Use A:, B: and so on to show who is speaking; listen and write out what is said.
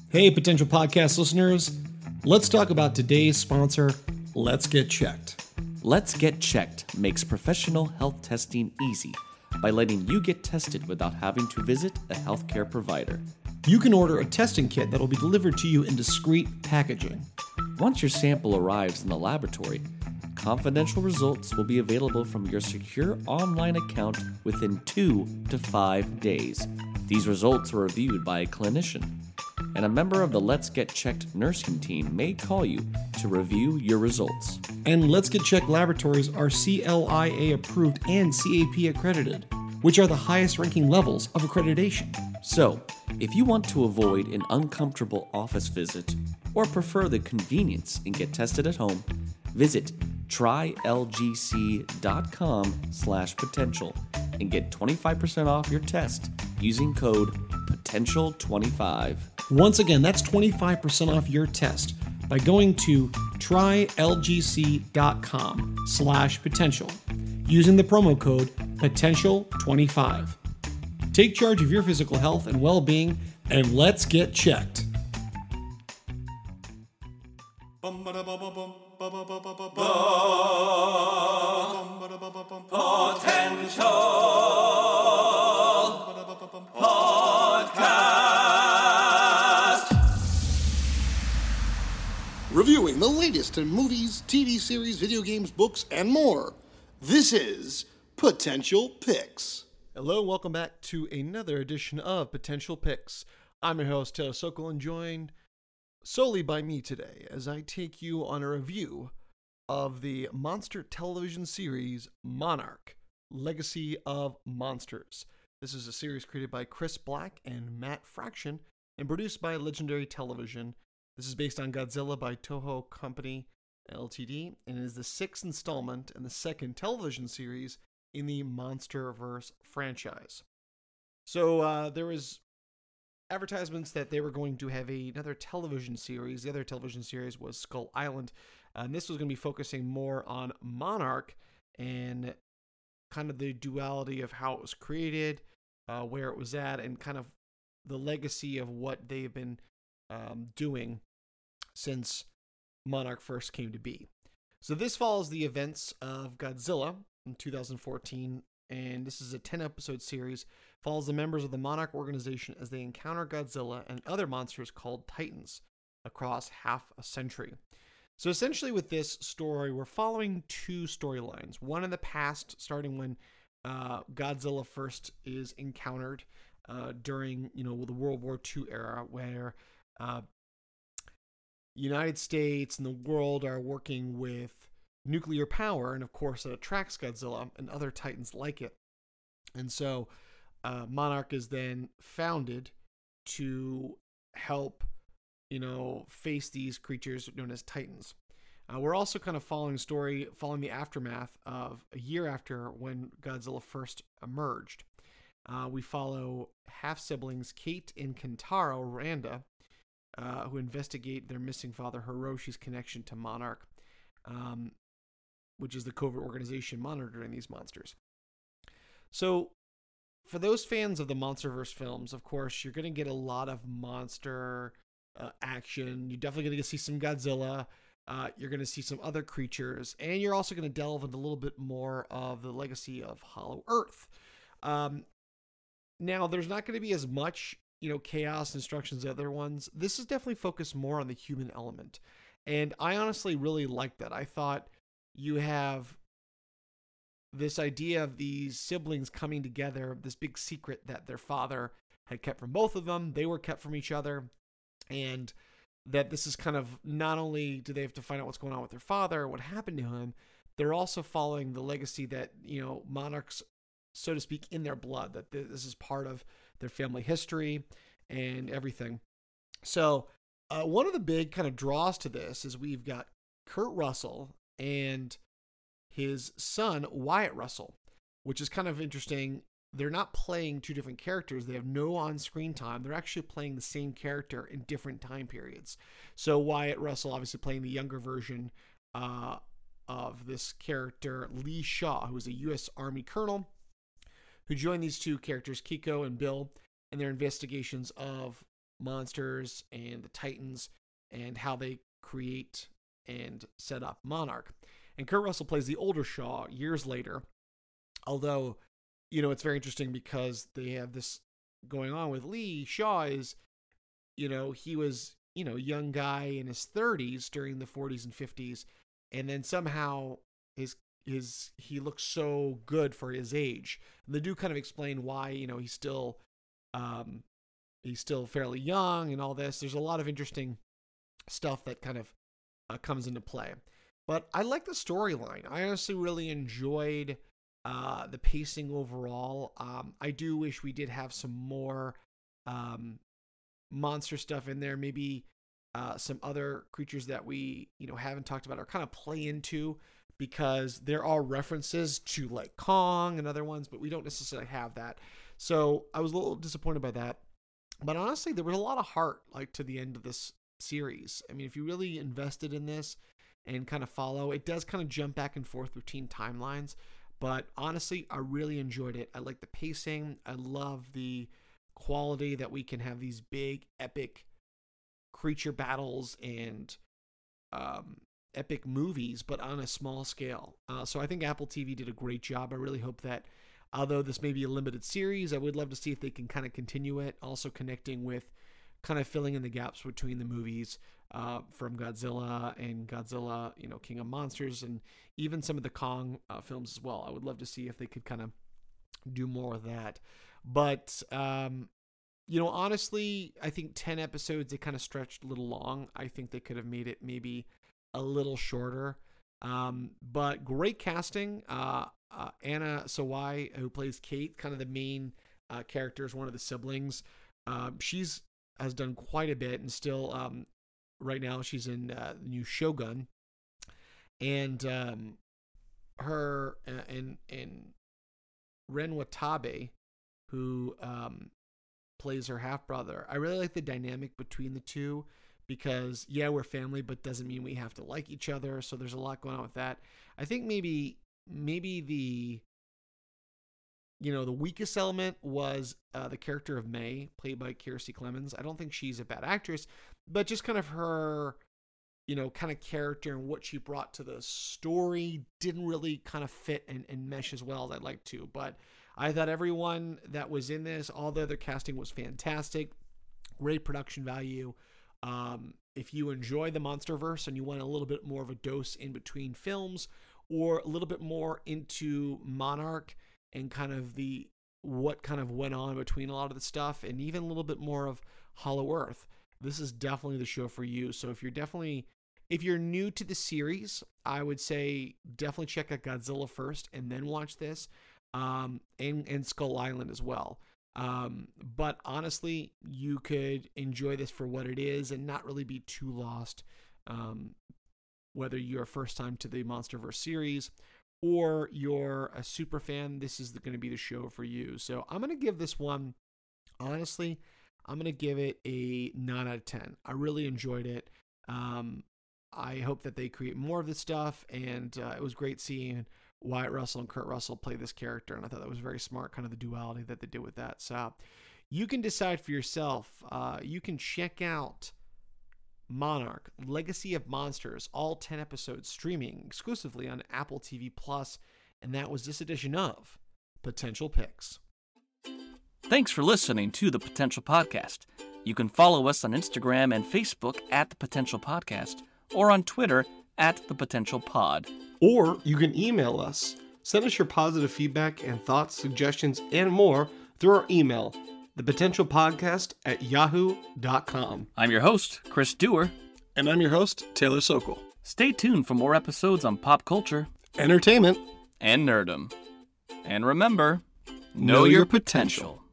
A: Hey, potential podcast listeners. Let's talk about today's sponsor, Let's Get Checked.
B: Let's Get Checked makes professional health testing easy by letting you get tested without having to visit a healthcare provider.
A: You can order a testing kit that will be delivered to you in discreet packaging.
B: Once your sample arrives in the laboratory, confidential results will be available from your secure online account within 2 to 5 days. These results are reviewed by a clinician, and a member of the Let's Get Checked nursing team may call you to review your results.
A: And Let's Get Checked laboratories are CLIA approved and CAP accredited, which are the highest ranking levels of accreditation.
B: So, if you want to avoid an uncomfortable office visit or prefer the convenience and get tested at home, visit trylgc.com/potential and get 25% off your test using code POTENTIAL25.
A: Once again, that's 25% off your test by going to trylgc.com/potential using the promo code POTENTIAL25. Take charge of your physical health and well-being, and let's get checked.
C: Reviewing the latest in movies, TV series, video games, books, and more. This is Potential Picks.
A: Hello, welcome back to another edition of Potential Picks. I'm your host, Taylor Sokol, and joined solely by me today as I take you on a review of the monster television series Monarch: Legacy of Monsters. This is a series created by Chris Black and Matt Fraction and produced by Legendary Television. This is based on Godzilla by Toho Company Ltd. and is the 6th installment and the second television series in the MonsterVerse franchise. So there was advertisements that they were going to have another television series. The other television series was Skull Island, and this was going to be focusing more on Monarch and kind of the duality of how it was created, where it was at, and kind of the legacy of what they've been doing since Monarch first came to be. So this follows the events of Godzilla in 2014, and this is a 10-episode series. Follows the members of the Monarch organization as they encounter Godzilla and other monsters called Titans across half a century. So essentially with this story, we're following two storylines. One in the past, starting when Godzilla first is encountered during the World War II era, where United States and the world are working with nuclear power, and of course it attracts Godzilla and other titans like it. And so Monarch is then founded to help face these creatures known as titans. We're also kind of following the aftermath of a year after when Godzilla first emerged. We follow half-siblings Kate and Kentaro Randa, who investigate their missing father Hiroshi's connection to Monarch, which is the covert organization monitoring these monsters. So, for those fans of the MonsterVerse films, of course, you're going to get a lot of monster action. You're definitely going to see some Godzilla. You're going to see some other creatures, and you're also going to delve into a little bit more of the legacy of Hollow Earth. Now, there's not going to be as much chaos instructions as other ones. This is definitely focused more on the human element. And I honestly really like that. I thought you have this idea of these siblings coming together, this big secret that their father had kept from both of them. They were kept from each other. And that this is kind of, not only do they have to find out what's going on with their father, what happened to him, they're also following the legacy that, monarchs, so to speak, in their blood, that this is part of their family history and everything. So one of the big kind of draws to this is we've got Kurt Russell and his son, Wyatt Russell, which is kind of interesting. They're not playing two different characters. They have no on-screen time. They're actually playing the same character in different time periods. So Wyatt Russell obviously playing the younger version of this character, Lee Shaw, who is a U.S. Army colonel, who joined these two characters, Kiko and Bill, in their investigations of monsters and the Titans and how they create and set up Monarch. And Kurt Russell plays the older Shaw years later. Although, it's very interesting because they have this going on with Lee. Shaw is, he was, young guy in his 30s during the 40s and 50s. And then somehow he looks so good for his age. And they do kind of explain why, he's still fairly young and all this. There's a lot of interesting stuff that kind of comes into play. But I like the storyline. I honestly really enjoyed the pacing overall. I do wish we did have some more monster stuff in there. Maybe some other creatures that we haven't talked about or kind of play into, because there are references to like Kong and other ones, but we don't necessarily have that. So I was a little disappointed by that. But honestly, there was a lot of heart to the end of this series. I mean, if you really invested in this and kind of follow, it does kind of jump back and forth between timelines. But honestly, I really enjoyed it. I like the pacing. I love the quality that we can have these big, epic creature battles and epic movies, but on a small scale. So I think Apple TV did a great job. I really hope that, although this may be a limited series, I would love to see if they can kind of continue it, also connecting with kind of filling in the gaps between the movies from Godzilla and Godzilla, King of Monsters, and even some of the Kong films as well. I would love to see if they could kind of do more of that. But, honestly, I think 10 episodes, they kind of stretched a little long. I think they could have made it maybe a little shorter. But great casting. Anna Sawai, who plays Kate, kind of the main character, is one of the siblings. She's has done quite a bit, and still right now she's in the new Shogun, and her and Ren Watabe, who plays her half brother. I really like the dynamic between the two, because we're family, but doesn't mean we have to like each other. So there's a lot going on with that. I think maybe the the weakest element was the character of May, played by Kiersey Clemons. I don't think she's a bad actress, but just kind of her, kind of character and what she brought to the story didn't really kind of fit and mesh as well as I'd like to. But I thought everyone that was in this, all the other casting was fantastic. Great production value. If you enjoy the Monsterverse and you want a little bit more of a dose in between films, or a little bit more into Monarch and kind of what kind of went on between a lot of the stuff, and even a little bit more of Hollow Earth, this is definitely the show for you. So if you're new to the series, I would say definitely check out Godzilla first and then watch this, and Skull Island as well. But honestly, you could enjoy this for what it is and not really be too lost, whether you're first time to the Monsterverse series or you're a super fan. This is going to be the show for you. So I'm going to give this one, honestly, I'm going to give it a 9 out of 10. I really enjoyed it. I hope that they create more of this stuff, and it was great seeing Wyatt Russell and Kurt Russell play this character, and I thought that was very smart, kind of the duality that they did with that. So you can decide for yourself. You can check out Monarch, Legacy of Monsters, all 10 episodes streaming exclusively on Apple TV+, and that was this edition of Potential Picks.
B: Thanks for listening to the Potential Podcast. You can follow us on Instagram and Facebook at The Potential Podcast, or on Twitter at The Potential Pod.
C: Or you can email us. Send us your positive feedback and thoughts, suggestions, and more through our email, thepotentialpodcast@yahoo.com.
B: I'm your host, Chris Dewar.
C: And I'm your host, Taylor Sokol.
B: Stay tuned for more episodes on pop culture,
C: entertainment,
B: and nerdom. And remember, know your potential.